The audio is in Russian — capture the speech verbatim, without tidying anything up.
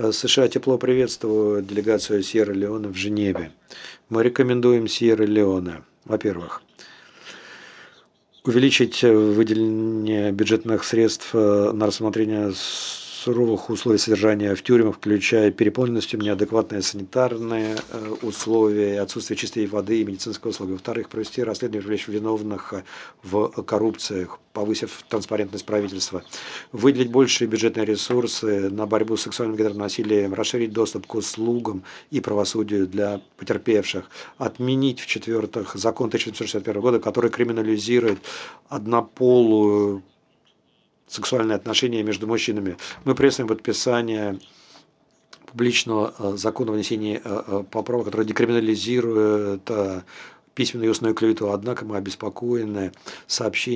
США тепло приветствуют делегацию Сьерра-Леоне в Женеве. Мы рекомендуем Сьерра-Леоне, во-первых, увеличить выделение бюджетных средств на рассмотрение суровых условий содержания в тюрьмах, включая переполненность, неадекватные санитарные условия, отсутствие чистой воды и медицинских услуг. Во-вторых, провести расследование, привлечь виновных в коррупциях, повысив транспарентность правительства, выделить большие бюджетные ресурсы на борьбу с сексуальным и гендерным насилием, расширить доступ к услугам и правосудию для потерпевших, отменить, в-четвертых, закон тысяча девятьсот шестьдесят первого года, который криминализирует однополую сексуальные отношения между мужчинами. Мы приветствуем подписание публичного закона о внесении поправок, который декриминализирует письменную и устную клевету. Однако мы обеспокоены сообщением